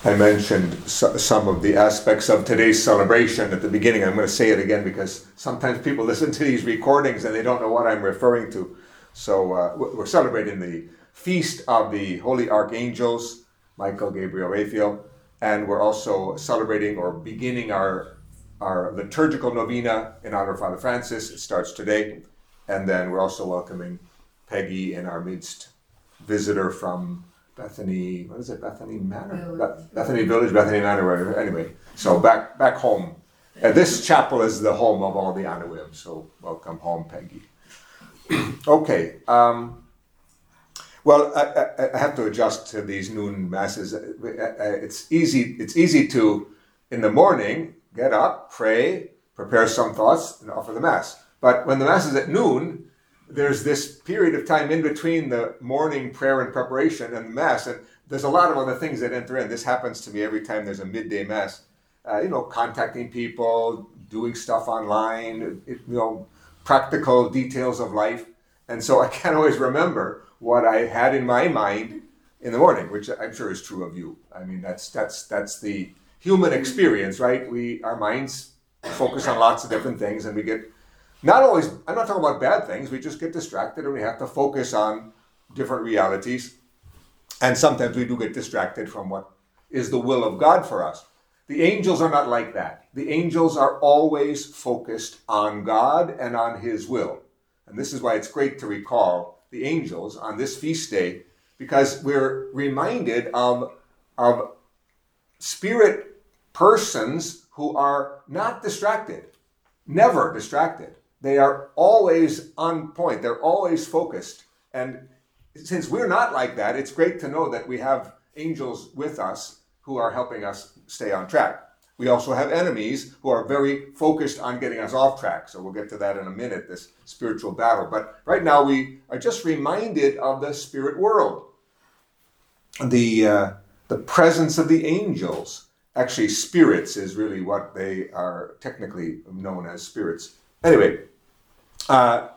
I mentioned some of the aspects of today's celebration at the beginning. I'm going to say it again because sometimes people listen to these recordings and they don't know what I'm referring to. So we're celebrating the feast of the Holy Archangels, Michael, Gabriel, Raphael, and we're also celebrating or beginning our liturgical novena in honor of Father Francis. It starts today, and then we're also welcoming Peggy in our midst, visitor from Bethany, what is it, Bethany Manor? Bethany Village, Bethany Manor, whatever. Anyway, so back home. This chapel is the home of all the Anawim, so welcome home, Peggy. Okay, well, I have to adjust to these noon masses. It's easy to, in the morning, get up, pray, prepare some thoughts, and offer the Mass. But when the Mass is at noon, there's this period of time in between the morning prayer and preparation and the Mass, and there's a lot of other things that enter in. This happens to me every time there's a midday Mass. Contacting people, doing stuff online, practical details of life. And so I can't always remember what I had in my mind in the morning, which I'm sure is true of you. I mean, that's the human experience, right? Our minds focus on lots of different things, and we get not always, I'm not talking about bad things, we just get distracted and we have to focus on different realities. And sometimes we do get distracted from what is the will of God for us. The angels are not like that. The angels are always focused on God and on His will. And this is why it's great to recall the angels on this feast day, because we're reminded of spirit persons who are not distracted, never distracted. They are always on point. They're always focused. And since we're not like that, it's great to know that we have angels with us who are helping us stay on track. We also have enemies who are very focused on getting us off track. So we'll get to that in a minute, this spiritual battle. But right now we are just reminded of the spirit world. The presence of the angels. Actually, spirits is really what they are technically known as, spirits. Anyway, the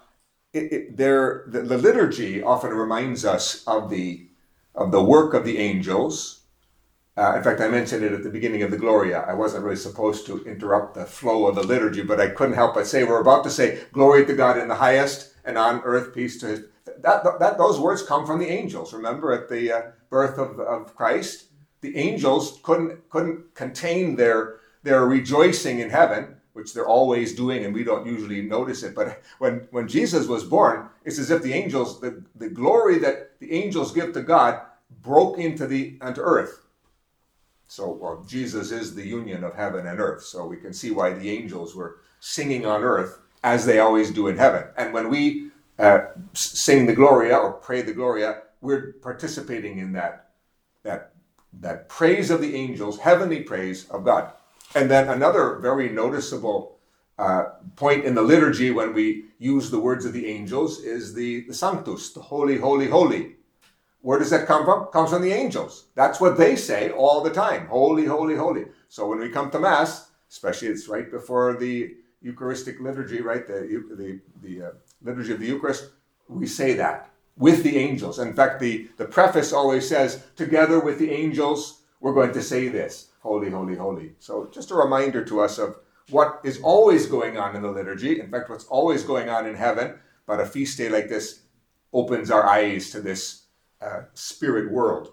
liturgy often reminds us of the work of the angels. In fact, I mentioned it at the beginning of the Gloria. I wasn't really supposed to interrupt the flow of the liturgy, but I couldn't help but say, we're about to say, glory to God in the highest, and on earth peace to His... Those words come from the angels. Remember, at the birth of Christ, the angels couldn't contain their rejoicing in heaven, which they're always doing, and we don't usually notice it. But when Jesus was born, it's as if the angels, the glory that the angels give to God, broke into earth. So, Jesus is the union of heaven and earth. So we can see why the angels were singing on earth as they always do in heaven. And when we sing the Gloria or pray the Gloria, we're participating in that praise of the angels, heavenly praise of God. And then another very noticeable point in the liturgy when we use the words of the angels is the Sanctus, the holy, holy, holy. Where does that come from? It comes from the angels. That's what they say all the time. Holy, holy, holy. So when we come to Mass, especially it's right before the Eucharistic liturgy, right? The liturgy of the Eucharist, we say that with the angels. In fact, the preface always says, together with the angels, we're going to say this. Holy, holy, holy. So just a reminder to us of what is always going on in the liturgy. In fact, what's always going on in heaven. But a feast day like this opens our eyes to this spirit world.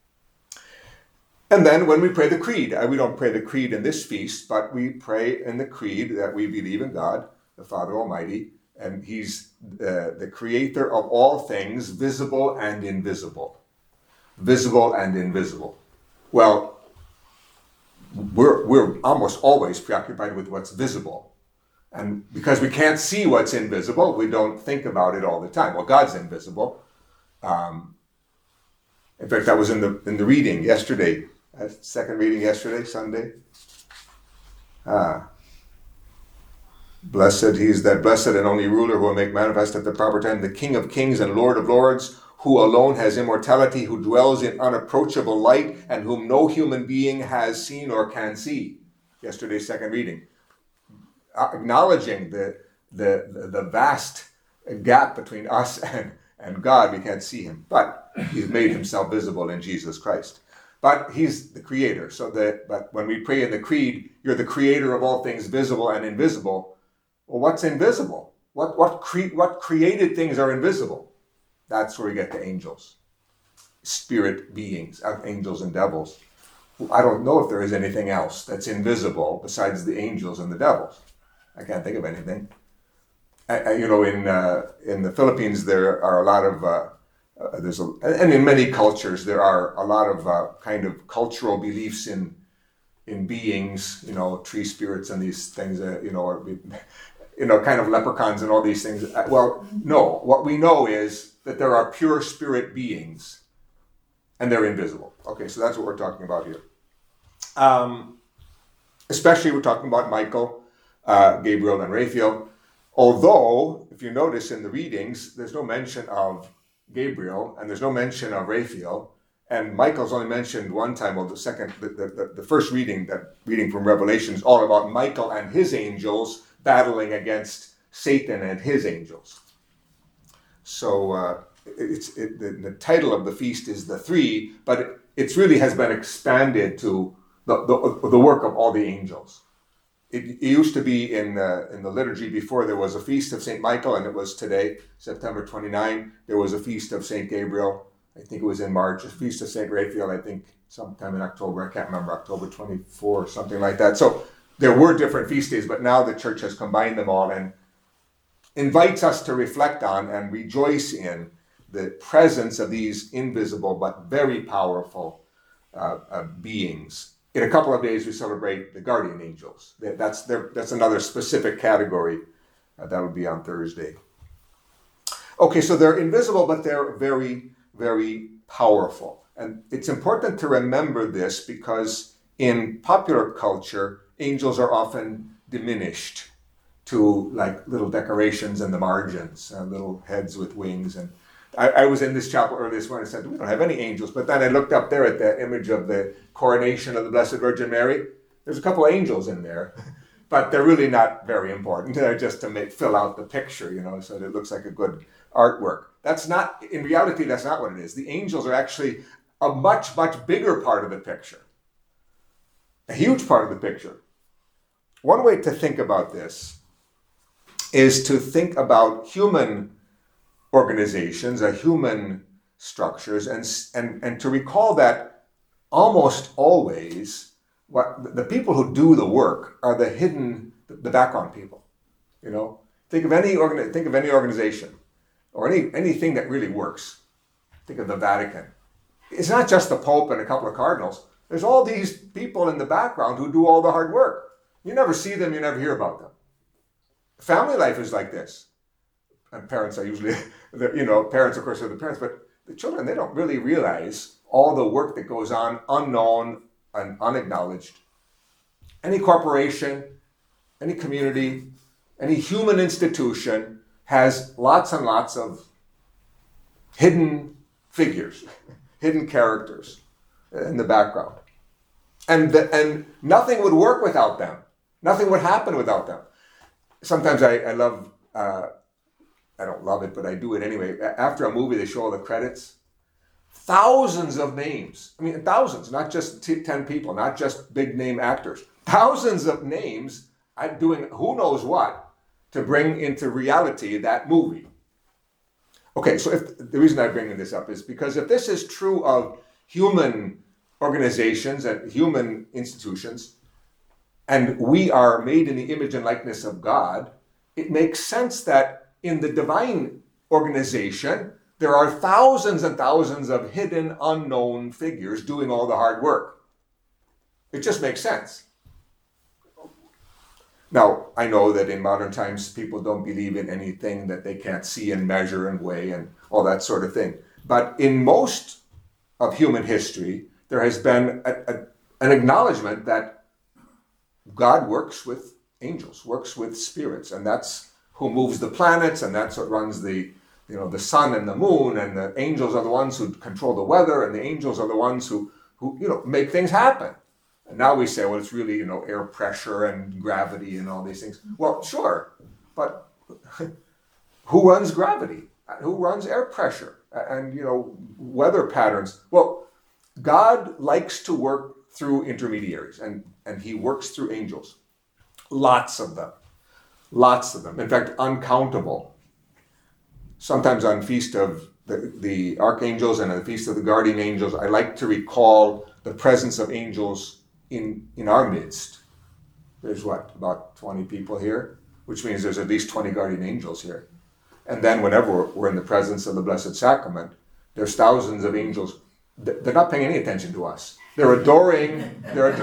And then when we pray the creed, we don't pray the creed in this feast, but we pray in the creed that we believe in God, the Father Almighty, and He's the creator of all things, visible and invisible. Visible and invisible. Well, we're almost always preoccupied with what's visible. And because we can't see what's invisible, we don't think about it all the time. Well, God's invisible. In fact, that was in the reading yesterday, second reading yesterday, Sunday. Blessed, He's that blessed and only ruler who will make manifest at the proper time the King of kings and Lord of lords, who alone has immortality, who dwells in unapproachable light, and whom no human being has seen or can see. Yesterday's second reading. Acknowledging the vast gap between us and God. We can't see Him, but He's made Himself visible in Jesus Christ. but he's the creator. But when we pray in the creed, you're the creator of all things visible and invisible. Well, what's invisible? What created things are invisible? That's where we get to angels, spirit beings, angels and devils. I don't know if there is anything else that's invisible besides the angels and the devils. I can't think of anything. In the Philippines, there are a lot of and in many cultures there are a lot of kind of cultural beliefs in beings, tree spirits and these things, kind of leprechauns and all these things. Well, no. What we know is that there are pure spirit beings, and they're invisible. Okay, so that's what we're talking about here. Especially we're talking about Michael, Gabriel, and Raphael. Although, if you notice in the readings, there's no mention of Gabriel and there's no mention of Raphael, and Michael's only mentioned one time. Well, the first reading, that reading from Revelation, is all about Michael and his angels battling against Satan and his angels. So the title of the feast is the Three, but it really has been expanded to the work of all the angels. It used to be in the liturgy before there was a feast of St. Michael, and it was today, September 29. There was a feast of St. Gabriel. I think it was in March. A feast of St. Raphael, I think sometime in October. I can't remember, October 24 or something like that. So there were different feast days, but now the church has combined them all and invites us to reflect on and rejoice in the presence of these invisible but very powerful beings. In a couple of days, we celebrate the guardian angels. That's another specific category. That would be on Thursday. Okay, so they're invisible, but they're very, very powerful. And it's important to remember this because in popular culture, angels are often diminished to like little decorations in the margins, little heads with wings. And I was in this chapel earlier this morning and said, we don't have any angels. But then I looked up there at the image of the coronation of the Blessed Virgin Mary. There's a couple of angels in there, but they're really not very important. They're just to fill out the picture, so that it looks like a good artwork. In reality, that's not what it is. The angels are actually a much, much bigger part of the picture. A huge part of the picture. One way to think about this is to think about human organizations, human structures, and to recall that almost always what the people who do the work are the background people. Think of any organization or anything that really works. Think of the Vatican. It's not just the Pope and a couple of cardinals. There's all these people in the background who do all the hard work. You never see them, you never hear about them. Family life is like this. And parents are usually, parents of course are the parents, but the children, they don't really realize all the work that goes on unknown and unacknowledged. Any corporation, any community, any human institution has lots and lots of hidden figures, hidden characters in the background. And nothing would work without them. Nothing would happen without them. Sometimes I love, I don't love it, but I do it anyway. After a movie, they show all the credits. Thousands of names. I mean, thousands, not just 10 people, not just big name actors. Thousands of names doing who knows what to bring into reality that movie. Okay, so the reason I'm bringing this up is because if this is true of human organizations and human institutions, and we are made in the image and likeness of God, it makes sense that in the divine organization, there are thousands and thousands of hidden, unknown figures doing all the hard work. It just makes sense. Now, I know that in modern times, people don't believe in anything that they can't see and measure and weigh and all that sort of thing. But in most of human history, there has been an acknowledgement that God works with angels, works with spirits, and that's who moves the planets, and that's what runs the sun and the moon, and the angels are the ones who control the weather, and the angels are the ones who make things happen. And now we say, well, it's really, air pressure and gravity and all these things. Well, sure, but who runs gravity? Who runs air pressure? And, weather patterns? Well, God likes to work through intermediaries, and he works through angels. Lots of them. Lots of them. In fact, uncountable. Sometimes on Feast of the Archangels and on the Feast of the Guardian Angels, I like to recall the presence of angels in our midst. There's about 20 people here, which means there's at least 20 guardian angels here. And then whenever we're in the presence of the Blessed Sacrament, there's thousands of angels. They're not paying any attention to us. They're adoring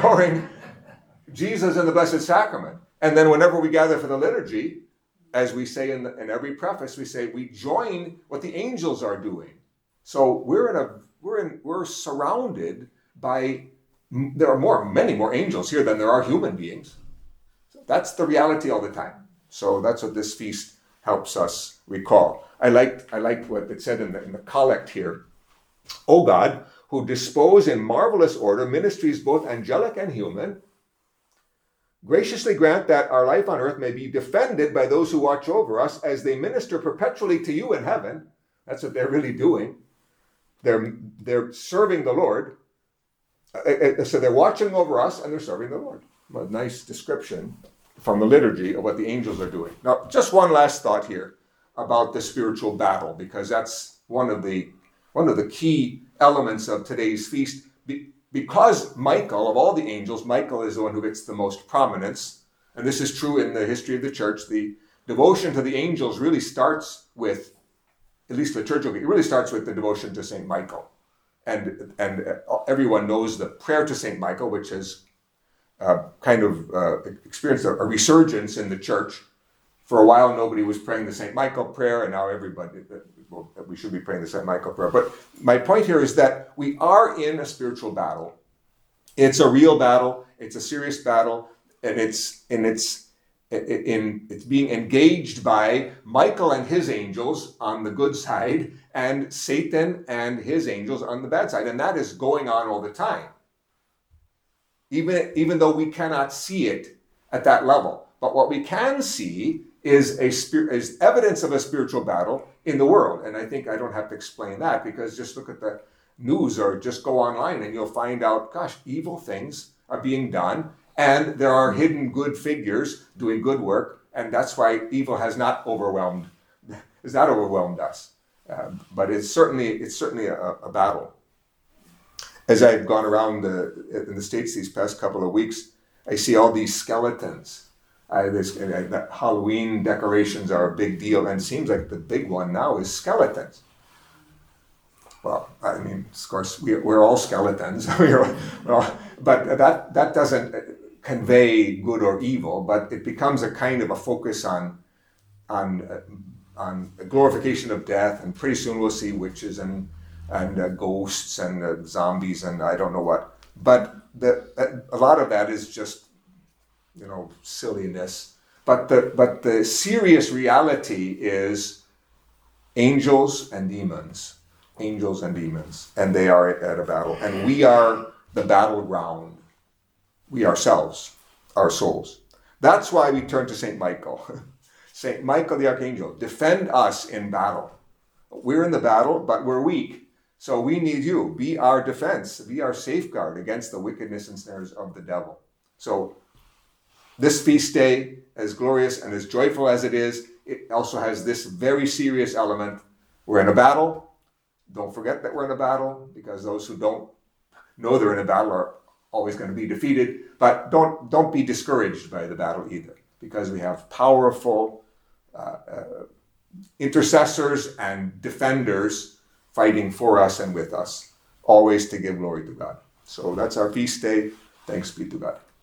Jesus in the Blessed Sacrament. And then whenever we gather for the liturgy, as we say in every preface, we say we join what the angels are doing. So we're surrounded by, there are many more angels here than there are human beings. So that's the reality all the time. So that's what this feast helps us recall. I liked what it said in the collect here. O God, who dispose in marvelous order ministries both angelic and human, graciously grant that our life on earth may be defended by those who watch over us as they minister perpetually to you in heaven. That's what they're really doing. They're serving the Lord. So they're watching over us and they're serving the Lord. A nice description from the liturgy of what the angels are doing. Now, just one last thought here about the spiritual battle, because that's one of the key elements of today's feast. Because Michael, of all the angels, Michael is the one who gets the most prominence, and this is true in the history of the church. The devotion to the angels really starts with, at least liturgically, it really starts with the devotion to St. Michael. And everyone knows the prayer to St. Michael, which has experienced a resurgence in the church. For a while, nobody was praying the St. Michael prayer, and now everybody, we should be praying the St. Michael prayer. But my point here is that we are in a spiritual battle. It's a real battle. It's a serious battle, and it's being engaged by Michael and his angels on the good side, and Satan and his angels on the bad side, and that is going on all the time. Even though we cannot see it at that level, but what we can see is evidence of a spiritual battle in the world. And I think I don't have to explain that, because just look at the news or just go online and you'll find out, gosh, evil things are being done and there are hidden good figures doing good work. And that's why evil has not overwhelmed us. But it's certainly a battle. As I've gone around in the States these past couple of weeks, I see all these skeletons. Halloween decorations are a big deal, and it seems like the big one now is skeletons. Well, I mean, of course, we're all skeletons, but that doesn't convey good or evil, but it becomes a kind of a focus on glorification of death, and pretty soon we'll see witches and ghosts and zombies and I don't know what. But a lot of that is just, silliness. But the serious reality is angels and demons, and they are at a battle, and we are the battleground. We ourselves, our souls. That's why we turn to St. Michael. St. Michael the Archangel, defend us in battle. We're in the battle, but we're weak. So we need you. Be our defense. Be our safeguard against the wickedness and snares of the devil. So this feast day, as glorious and as joyful as it is, it also has this very serious element. We're in a battle. Don't forget that we're in a battle, because those who don't know they're in a battle are always going to be defeated. But don't be discouraged by the battle either, because we have powerful intercessors and defenders fighting for us and with us, always to give glory to God. So that's our feast day. Thanks be to God.